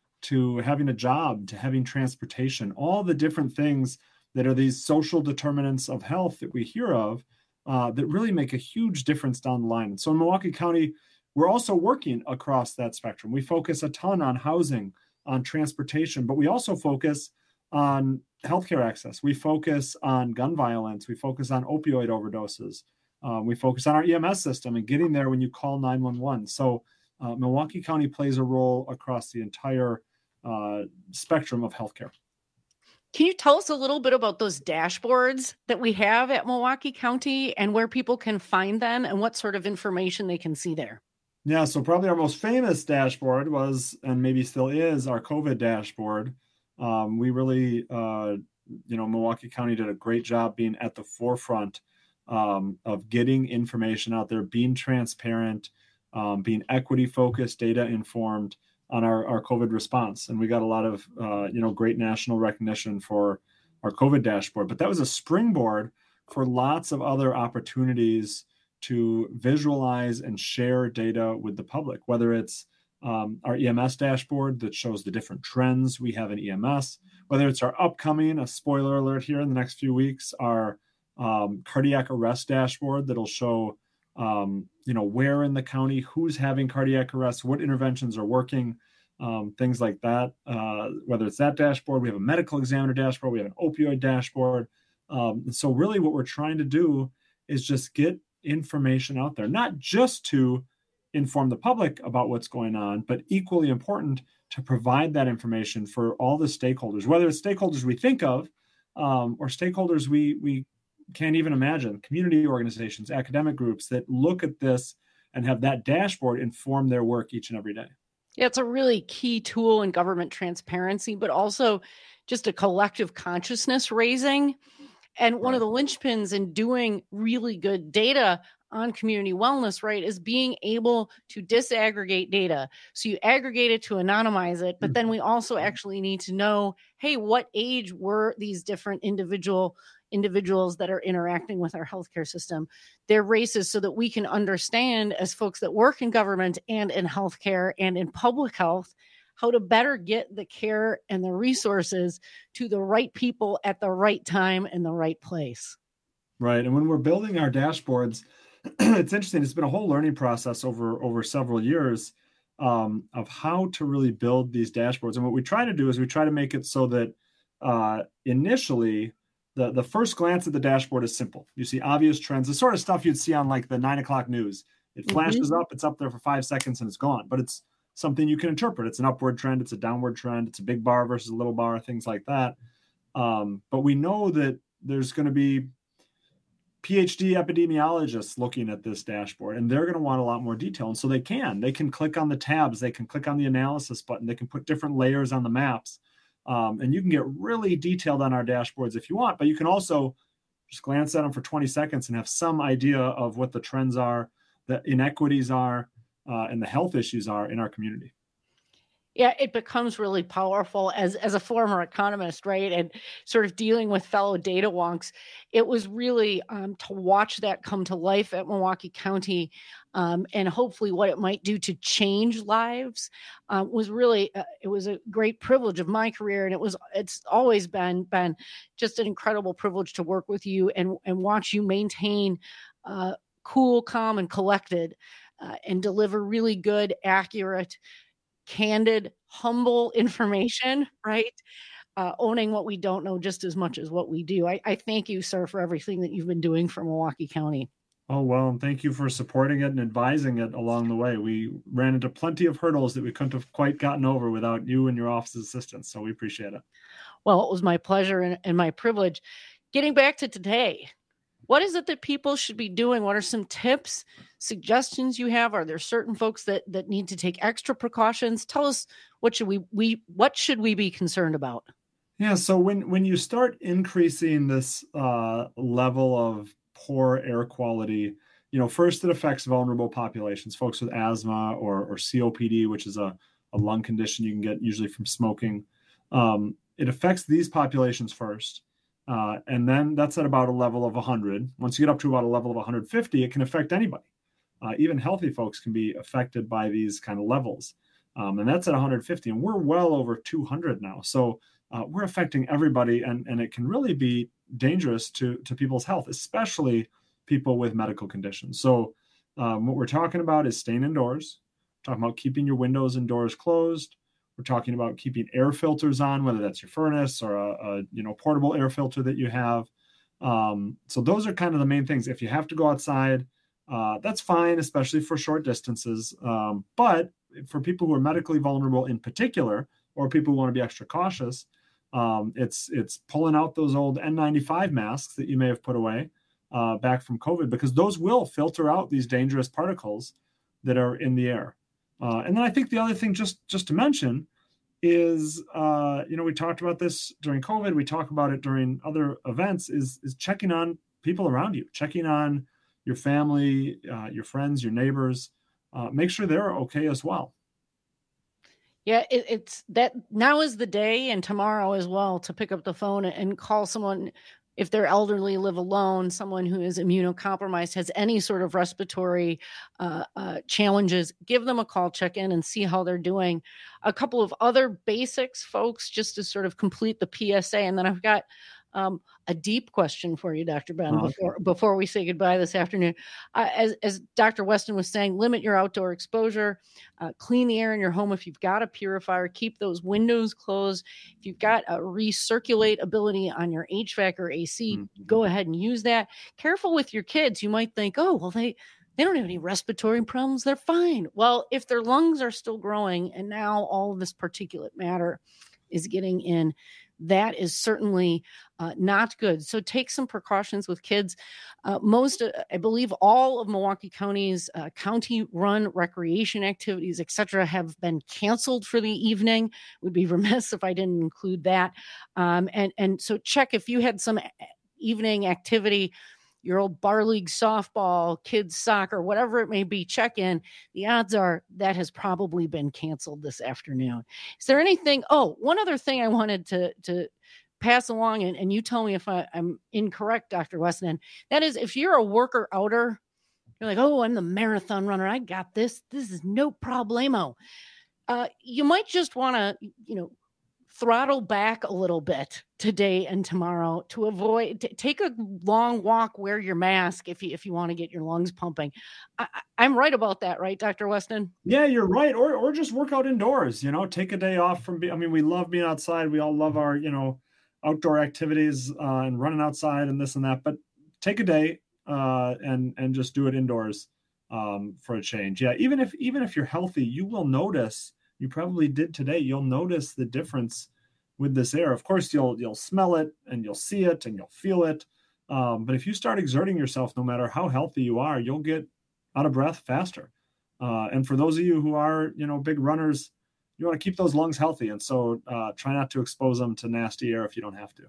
to having a job, to having transportation, all the different things that are these social determinants of health that we hear of uh, that really make a huge difference down the line. And so in Milwaukee County, we're also working across that spectrum. We focus a ton on housing, on transportation, but we also focus on healthcare access. We focus on gun violence. We focus on opioid overdoses. Um, we focus on our E M S system and getting there when you call nine one one. So uh, Milwaukee County plays a role across the entire uh, spectrum of healthcare. Can you tell us a little bit about those dashboards that we have at Milwaukee County and where people can find them and what sort of information they can see there? Yeah, so probably our most famous dashboard was, and maybe still is, our COVID dashboard. Um, we really, uh, you know, Milwaukee County did a great job being at the forefront um, of getting information out there, being transparent, um, being equity focused, data informed on our, our COVID response. And we got a lot of, uh, you know, great national recognition for our COVID dashboard. But that was a springboard for lots of other opportunities to visualize and share data with the public, whether it's Um, our E M S dashboard that shows the different trends we have in E M S, whether it's our upcoming, a spoiler alert here in the next few weeks, our um, cardiac arrest dashboard that'll show, um, you know, where in the county, who's having cardiac arrest, what interventions are working, um, things like that. Uh, whether it's that dashboard, we have a medical examiner dashboard, we have an opioid dashboard. Um, so really what we're trying to do is just get information out there, not just to inform the public about what's going on, but equally important to provide that information for all the stakeholders, whether it's stakeholders we think of um, or stakeholders we we can't even imagine, community organizations, academic groups that look at this and have that dashboard inform their work each and every day. Yeah, it's a really key tool in government transparency, but also just a collective consciousness raising. And one of the linchpins in doing really good data on community wellness, right, is being able to disaggregate data. So you aggregate it to anonymize it, but then we also actually need to know, hey, what age were these different individual individuals that are interacting with our healthcare system, their races, so that we can understand, as folks that work in government and in healthcare and in public health, how to better get the care and the resources to the right people at the right time and the right place. Right. And when we're building our dashboards, it's interesting. It's been a whole learning process over, over several years um, of how to really build these dashboards. And what we try to do is we try to make it so that uh, initially the, the first glance at the dashboard is simple. You see obvious trends, the sort of stuff you'd see on like the nine o'clock news. It flashes mm-hmm. up, it's up there for five seconds and it's gone. But it's something you can interpret. It's an upward trend. It's a downward trend. It's a big bar versus a little bar, things like that. Um, but we know that there's going to be PhD epidemiologists looking at this dashboard, and they're going to want a lot more detail. And so they can, they can click on the tabs, they can click on the analysis button, they can put different layers on the maps. Um, and you can get really detailed on our dashboards if you want, but you can also just glance at them for twenty seconds and have some idea of what the trends are, the inequities are, uh, and the health issues are in our community. Yeah, it becomes really powerful as, as a former economist, right? And sort of dealing with fellow data wonks. It was really um, to watch that come to life at Milwaukee County um, and hopefully what it might do to change lives uh, was really, uh, it was a great privilege of my career. And it was, it's always been, been just an incredible privilege to work with you and, and watch you maintain uh, cool, calm, and collected uh, and deliver really good, accurate, candid, humble information, right? Uh, owning what we don't know just as much as what we do. I, I thank you, sir, for everything that you've been doing for Milwaukee County. Oh, well, and thank you for supporting it and advising it along the way. We ran into plenty of hurdles that we couldn't have quite gotten over without you and your office's assistance, so we appreciate it. Well, it was my pleasure and, and my privilege. Getting back to today, what is it that people should be doing? What are some tips, suggestions you have? Are there certain folks that that need to take extra precautions? Tell us, what should we we what should we be concerned about? Yeah, so when when you start increasing this uh, level of poor air quality, you know, first it affects vulnerable populations, folks with asthma or or C O P D, which is a, a lung condition you can get usually from smoking. Um, it affects these populations first. Uh, and then that's at about a level of one hundred. Once you get up to about a level of one hundred fifty, it can affect anybody. Uh, even healthy folks can be affected by these kind of levels. Um, and that's at one hundred fifty. And we're well over two hundred now. So uh, we're affecting everybody. And, and it can really be dangerous to, to people's health, especially people with medical conditions. So um, what we're talking about is staying indoors. We're talking about keeping your windows and doors closed. We're talking about keeping air filters on, whether that's your furnace or a, a you know portable air filter that you have. Um, so those are kind of the main things. If you have to go outside, uh, that's fine, especially for short distances. Um, but for people who are medically vulnerable in particular, or people who want to be extra cautious, um, it's it's pulling out those old N ninety-five masks that you may have put away uh, back from COVID, because those will filter out these dangerous particles that are in the air. Uh, and then I think the other thing just, just to mention is, uh, you know, we talked about this during COVID, we talk about it during other events, is, is checking on people around you, checking on your family, uh, your friends, your neighbors, uh, make sure they're okay as well. Yeah, it, it's that now is the day and tomorrow as well to pick up the phone and call someone. If they're elderly, live alone, someone who is immunocompromised, has any sort of respiratory uh, uh, challenges, give them a call, check in, and see how they're doing. A couple of other basics, folks, just to sort of complete the P S A. And then I've got um, a deep question for you, Doctor Ben, okay. before before we say goodbye this afternoon. Uh, as, as Doctor Weston was saying, limit your outdoor exposure, uh, clean the air in your home. If you've got a purifier, keep those windows closed. If you've got a recirculate ability on your H V A C or A C, mm-hmm. go ahead and use that. Careful with your kids. You might think, oh, well, they, they don't have any respiratory problems. They're fine. Well, if their lungs are still growing and now all of this particulate matter is getting in, that is certainly uh, not good. So take some precautions with kids. Uh, most, uh, I believe all of Milwaukee County's uh, county-run recreation activities, et cetera, have been canceled for the evening. Would be remiss if I didn't include that. Um, and, and so check if you had some evening activity your old bar league softball, kids soccer, whatever it may be, check in. The odds are that has probably been canceled this afternoon. Is there anything? Oh, one other thing I wanted to, to pass along, and, and you tell me if I, I'm incorrect, Doctor Weston. That is, if you're a worker outer, you're like, oh, I'm the marathon runner. I got this. This is no problemo. Uh, you might just want to, you know, throttle back a little bit today and tomorrow to avoid, t- take a long walk, wear your mask if you, if you want to get your lungs pumping. I, I'm right about that, right, Doctor Weston? Yeah, you're right. Or, or just work out indoors, you know, take a day off from, be- I mean, we love being outside. We all love our, you know, outdoor activities uh, and running outside and this and that, but take a day uh, and, and just do it indoors um, for a change. Yeah. Even if, even if you're healthy, you will notice, you probably did today, you'll notice the difference with this air. Of course, you'll you'll smell it and you'll see it and you'll feel it. Um, but if you start exerting yourself, no matter how healthy you are, you'll get out of breath faster. Uh, and for those of you who are, you know, big runners, you want to keep those lungs healthy. And so uh, try not to expose them to nasty air if you don't have to.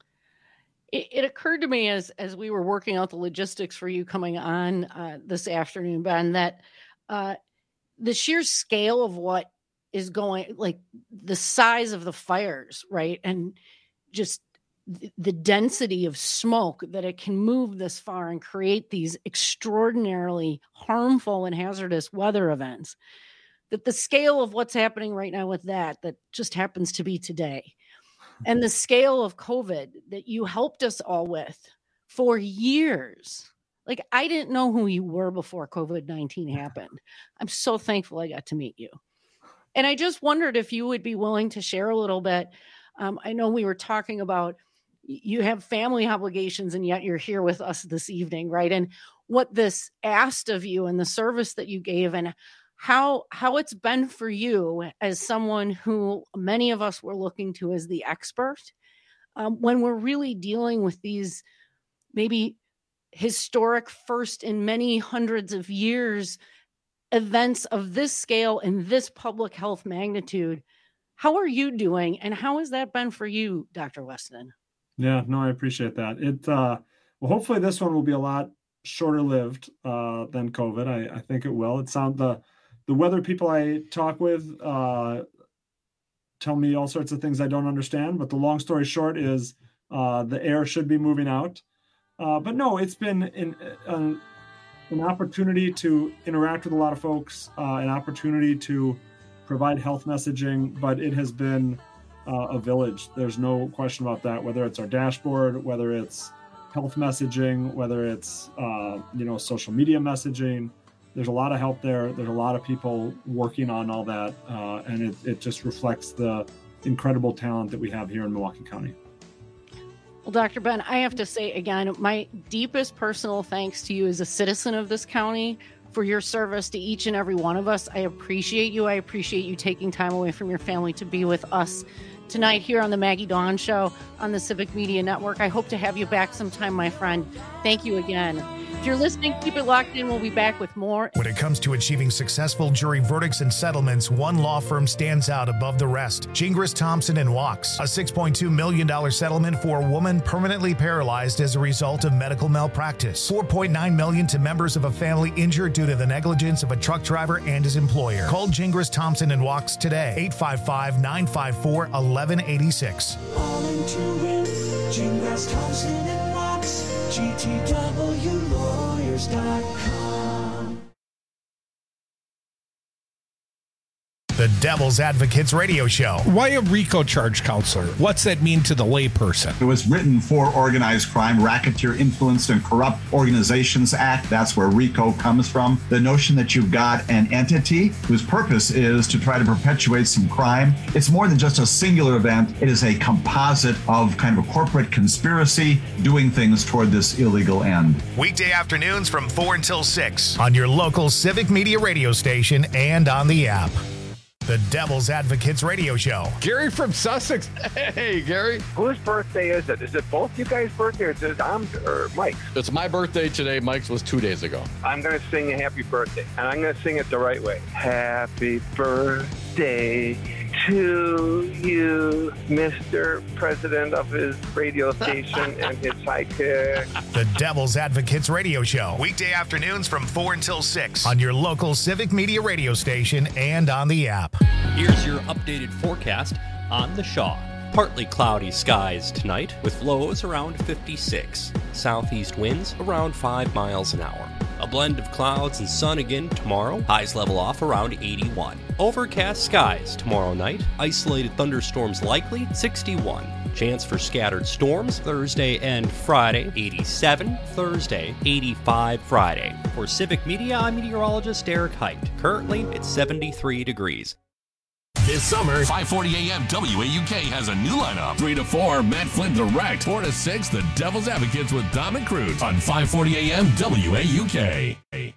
It, it occurred to me as as we were working out the logistics for you coming on uh, this afternoon, Ben, that uh, the sheer scale of what is going, like the size of the fires, right? And just th- the density of smoke that it can move this far and create these extraordinarily harmful and hazardous weather events, that the scale of what's happening right now with that, that just happens to be today, and the scale of COVID that you helped us all with for years. Like, I didn't know who you were before COVID nineteen happened. I'm so thankful I got to meet you. And I just wondered if you would be willing to share a little bit. Um, I know we were talking about you have family obligations and yet you're here with us this evening, right? And what this asked of you and the service that you gave and how how it's been for you as someone who many of us were looking to as the expert um, when we're really dealing with these maybe historic first in many hundreds of years events of this scale and this public health magnitude. How are you doing? And how has that been for you, Doctor Weston? Yeah, no, I appreciate that. It, uh, well, hopefully this one will be a lot shorter lived uh, than COVID. I, I think it will. It sound the, the weather people I talk with uh, tell me all sorts of things I don't understand, but the long story short is uh, the air should be moving out. Uh, but no, it's been in, an, an opportunity to interact with a lot of folks, uh, an opportunity to provide health messaging, but it has been uh, a village. There's no question about that, whether it's our dashboard, whether it's health messaging, whether it's, uh, you know, social media messaging. There's a lot of help there. There's a lot of people working on all that. Uh, and it, it just reflects the incredible talent that we have here in Milwaukee County. Well, Doctor Ben, I have to say again, my deepest personal thanks to you as a citizen of this county for your service to each and every one of us. I appreciate you. I appreciate you taking time away from your family to be with us tonight here on the Maggie Dawn Show on the Civic Media Network. I hope to have you back sometime, my friend. Thank you again. If you're listening, keep it locked in. We'll be back with more. When it comes to achieving successful jury verdicts and settlements, one law firm stands out above the rest. Gingras, Thompson and Wachs. A six point two million dollars settlement for a woman permanently paralyzed as a result of medical malpractice. four point nine million dollars to members of a family injured due to the negligence of a truck driver and his employer. Call Gingras, Thompson and Wachs today. eight five five, nine five four, one one eight six. All into win. Gingras, Thompson and Wachs. G T W lawyers dot com. The Devil's Advocates Radio Show. Why a RICO charge counselor? What's that mean to the layperson? It was written for Organized Crime, Racketeer Influenced and Corrupt Organizations Act. That's where RICO comes from. The notion that you've got an entity whose purpose is to try to perpetuate some crime. It's more than just a singular event. It is a composite of kind of a corporate conspiracy doing things toward this illegal end. Weekday afternoons from four until six on your local Civic Media radio station and on the app. The Devil's Advocates Radio Show. Gary from Sussex. Hey, Gary. Whose birthday is it? Is it both you guys' birthday or is it Tom or Mike's? It's my birthday today. Mike's was two days ago. I'm going to sing a happy birthday, and I'm going to sing it the right way. Happy birthday to you, Mister President of his radio station and his sidekick. The Devil's Advocates Radio Show, weekday afternoons from four until six on your local Civic Media radio station and on the app. Here's your updated forecast on the Shaw. Partly cloudy skies tonight with lows around fifty-six. Southeast winds around five miles an hour. A blend of clouds and sun again tomorrow. Highs level off around eighty-one. Overcast skies tomorrow night. Isolated thunderstorms likely, sixty-one. Chance for scattered storms Thursday and Friday, eighty-seven. Thursday, eighty-five Friday. For Civic Media, I'm meteorologist Eric Height. Currently, it's seventy-three degrees. This summer, five forty A M W A U K has a new lineup. three to four, Matt Flynn Direct. four to six, The Devil's Advocates with Dom and Cruz on five forty A M W A U K.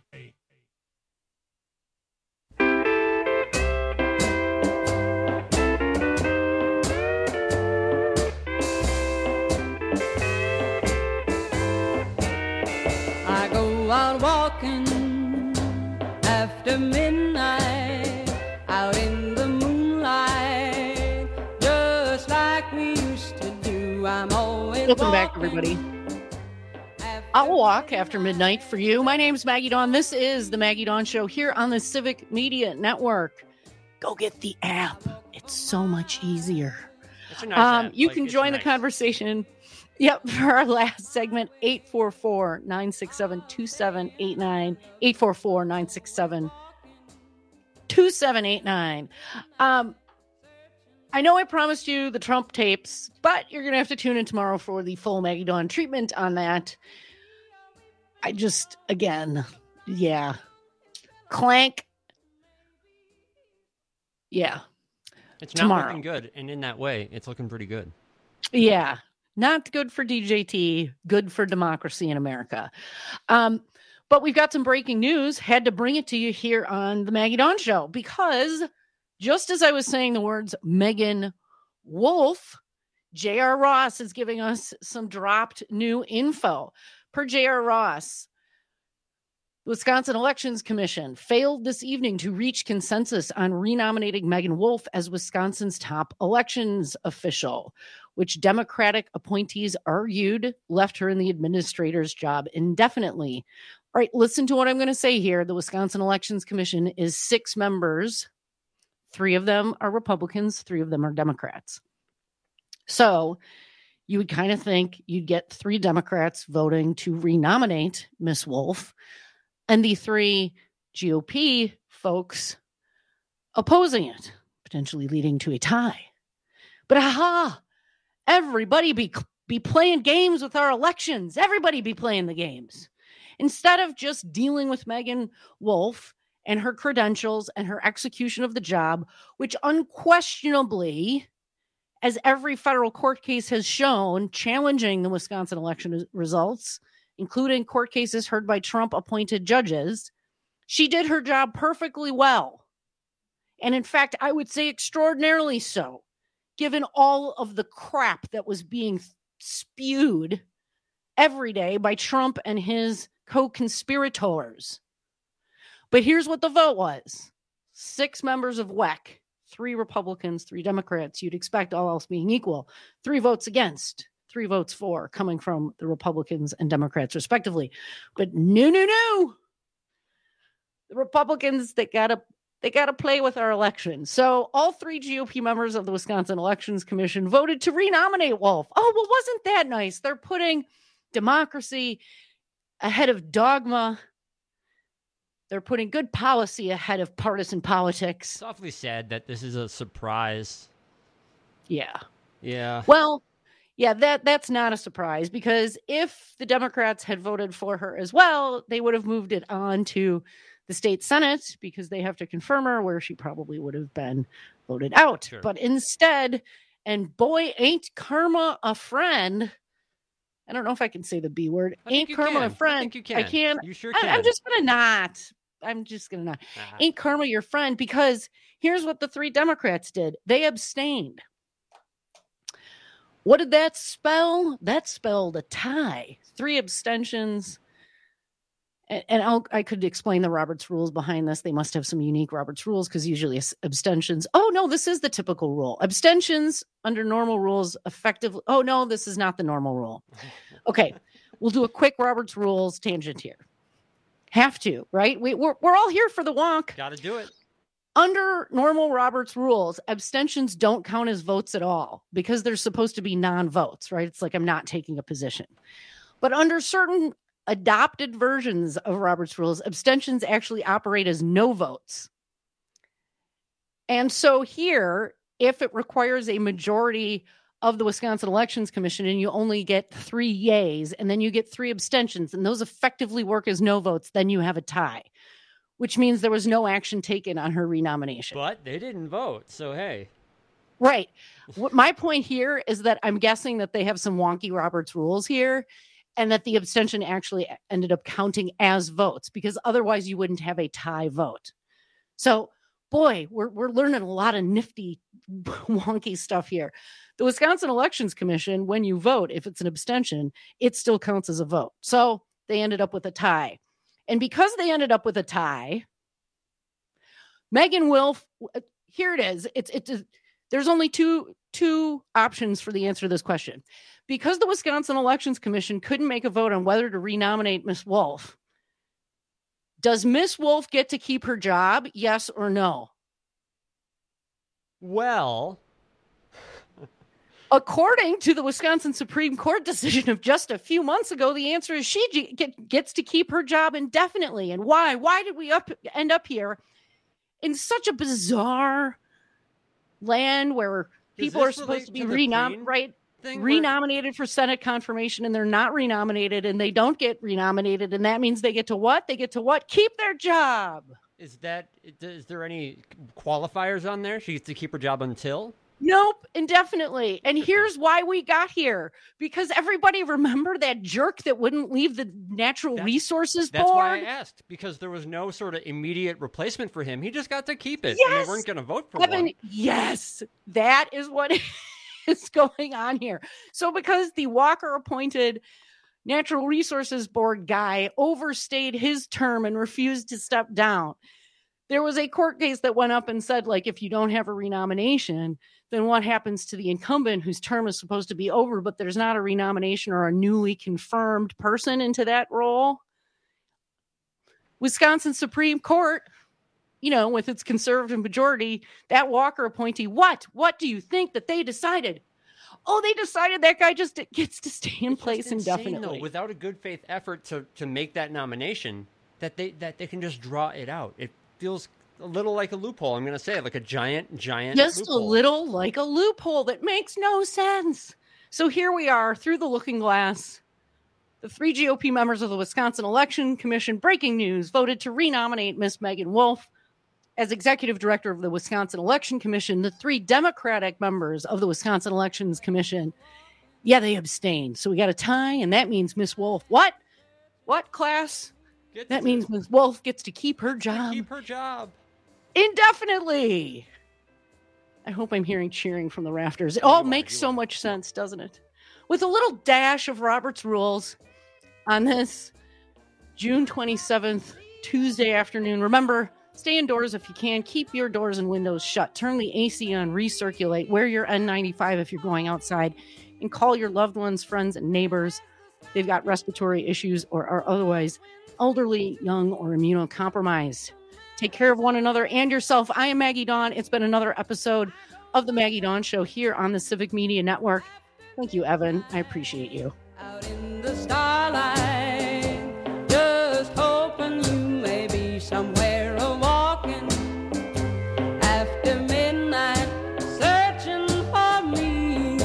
I go out walking after midnight, out in the moonlight, just like we used to do. I'm always Welcome back, everybody. I'll walk after midnight for you. My name's Maggie Dawn. This is the Maggie Dawn Show here on the Civic Media Network. Go get the app. It's so much easier. It's a nice um, app. you Like, can it's join nice. the conversation. Yep, for our last segment, eight four four, nine six seven, two seven eight nine, eight four four, nine six seven, two seven eight nine. Um, I know I promised you the Trump tapes, but you're going to have to tune in tomorrow for the full Maggie Dawn treatment on that. I just, again, yeah. Clank. Yeah. It's not tomorrow. looking good, and in that way, it's looking pretty good. Yeah. Not good for D J T, good for democracy in America. Um, but we've got some breaking news. Had to bring it to you here on the Maggie Dawn Show because just as I was saying the words Megan Wolf, J R. Ross is giving us some dropped new info. Per J R. Ross, the Wisconsin Elections Commission failed this evening to reach consensus on renominating Megan Wolf as Wisconsin's top elections official, which Democratic appointees argued left her in the administrator's job indefinitely. All right, listen to what I'm going to say here. The Wisconsin Elections Commission is six members. Three of them are Republicans, three of them are Democrats. So you would kind of think you'd get three Democrats voting to renominate Miss Wolf and the three G O P folks opposing it, potentially leading to a tie. But aha, everybody be, be playing games with our elections. Everybody be playing the games. Instead of just dealing with Megan Wolf and her credentials and her execution of the job, which unquestionably, as every federal court case has shown, challenging the Wisconsin election results, including court cases heard by Trump-appointed judges, she did her job perfectly well. And in fact, I would say extraordinarily so, given all of the crap that was being spewed every day by Trump and his co-conspirators. But here's what the vote was. Six members of W E C, three Republicans, three Democrats. You'd expect all else being equal. Three votes against, three votes for, coming from the Republicans and Democrats, respectively. But no, no, no. The Republicans, they gotta, they gotta play with our elections. So all three G O P members of the Wisconsin Elections Commission voted to renominate Wolf. Oh, well, wasn't that nice? They're putting democracy ahead of dogma. They're putting good policy ahead of partisan politics. It's awfully sad that this is a surprise. Yeah. Yeah. Well, yeah, that that's not a surprise because if the Democrats had voted for her as well, they would have moved it on to the state Senate because they have to confirm her where she probably would have been voted out. Sure. But instead, and boy, ain't karma a friend. I don't know if I can say the B word. Ain't karma can. a friend. I think you can. I can. You sure I, can. I'm just gonna not. I'm just gonna not. Uh-huh. Ain't karma your friend because here's what the three Democrats did. They abstained. What did that spell? That spelled a tie. Three abstentions And, and I'll, I could explain the Roberts rules behind this. They must have some unique Roberts rules because usually as- abstentions. Oh, no, this is the typical rule. Abstentions under normal rules effectively. Oh, no, this is not the normal rule. Okay, we'll do a quick Roberts rules tangent here. Have to, right? We, we're, we're all here for the wonk. Got to do it. Under normal Roberts rules, abstentions don't count as votes at all because they're supposed to be non-votes, right? It's like I'm not taking a position. But under certain adopted versions of Roberts rules, abstentions actually operate as no votes. And so here, if it requires a majority of the Wisconsin Elections Commission and you only get three yays and then you get three abstentions and those effectively work as no votes, then you have a tie, which means there was no action taken on her renomination. But they didn't vote, so hey. Right. What my point here is that I'm guessing that they have some wonky Roberts rules here and that the abstention actually ended up counting as votes because otherwise you wouldn't have a tie vote. So, boy, we're we're learning a lot of nifty, wonky stuff here. The Wisconsin Elections Commission, when you vote, if it's an abstention, it still counts as a vote. So they ended up with a tie. And because they ended up with a tie, Megan Wolf, here it is. It's it's there's only two two options for the answer to this question. Because the Wisconsin Elections Commission couldn't make a vote on whether to renominate Miss Wolf, does Miss Wolf get to keep her job? Yes or no? Well, according to the Wisconsin Supreme Court decision of just a few months ago, the answer is she g- get, gets to keep her job indefinitely. And why? Why did we up, end up here in such a bizarre land where people are supposed to be renominated, right? Renominated where... for Senate confirmation, and they're not renominated, and they don't get renominated, and that means they get to what? They get to what? Keep their job. Is that? Is there any qualifiers on there? She gets to keep her job until? Nope, indefinitely. And here's why we got here. Because everybody remember that jerk that wouldn't leave the Natural that's, Resources that's Board? That's why I asked, because there was no sort of immediate replacement for him. He just got to keep it, yes! and they weren't going to vote for Evan, one. Yes, that is what is going on here. So because the Walker-appointed Natural Resources Board guy overstayed his term and refused to step down, there was a court case that went up and said, like, if you don't have a renomination, then what happens to the incumbent whose term is supposed to be over, but there's not a renomination or a newly confirmed person into that role? Wisconsin Supreme Court, you know, with its conservative majority, that Walker appointee, what? What do you think that they decided? Oh, they decided that guy just gets to stay in it's place insane, indefinitely. Though, without a good faith effort to, to make that nomination, that they that they can just draw it out. It feels a little like a loophole. I'm going to say it, like a giant, giant Just loophole. a little like a loophole that makes no sense. So here we are through the looking glass. The three G O P members of the Wisconsin Election Commission, breaking news, voted to renominate Miss Megan Wolf as executive director of the Wisconsin Election Commission. The three Democratic members of the Wisconsin Elections Commission, yeah, they abstained. So we got a tie, and that means Miss Wolf, what? What, class? Gets that to, means Miss Wolf gets to keep her job. Keep her job. Indefinitely. I hope I'm hearing cheering from the rafters. It all oh, makes so are. much sense, doesn't it? With a little dash of Robert's rules on this June twenty-seventh, Tuesday afternoon. Remember, stay indoors if you can. Keep your doors and windows shut. Turn the A C on, recirculate. Wear your N ninety-five if you're going outside. And call your loved ones, friends, and neighbors. They've got respiratory issues or are otherwise elderly, young, or immunocompromised. Take care of one another and yourself. I am Maggie Dawn. It's been another episode of the Maggie Dawn Show here on the Civic Media Network. Thank you, Evan. I appreciate you. Out in the starlight, just hoping you may be somewhere a walking after midnight, searching for me.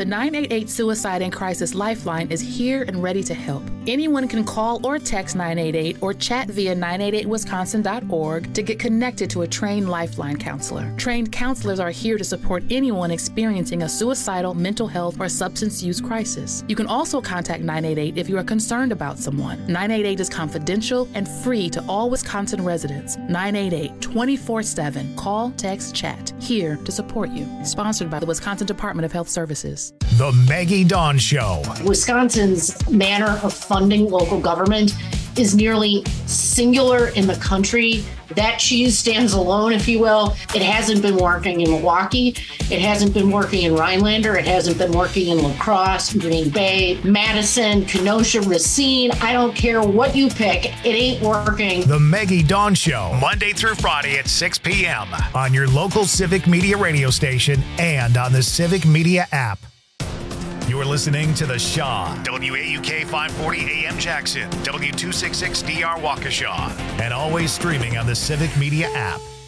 The nine eight eight Suicide and Crisis Lifeline is here and ready to help. Anyone can call or text nine eight eight or chat via nine eight eight wisconsin dot org to get connected to a trained Lifeline counselor. Trained counselors are here to support anyone experiencing a suicidal, mental health, or substance use crisis. You can also contact nine eight eight if you are concerned about someone. nine eight eight is confidential and free to all Wisconsin residents. nine eight eight, twenty-four seven. Call, text, chat. Here to support you. Sponsored by the Wisconsin Department of Health Services. The Maggie Dawn Show. Wisconsin's manner of funding local government is nearly singular in the country. That cheese stands alone, if you will. It hasn't been working in Milwaukee. It hasn't been working in Rhinelander. It hasn't been working in La Crosse, Green Bay, Madison, Kenosha, Racine. I don't care what you pick. It ain't working. The Maggie Dawn Show, Monday through Friday at six p.m. on your local Civic Media radio station and on the Civic Media app. You're listening to The Shaw, W A U K five forty A M Jackson, W two sixty-six D R Waukesha, and always streaming on the Civic Media app.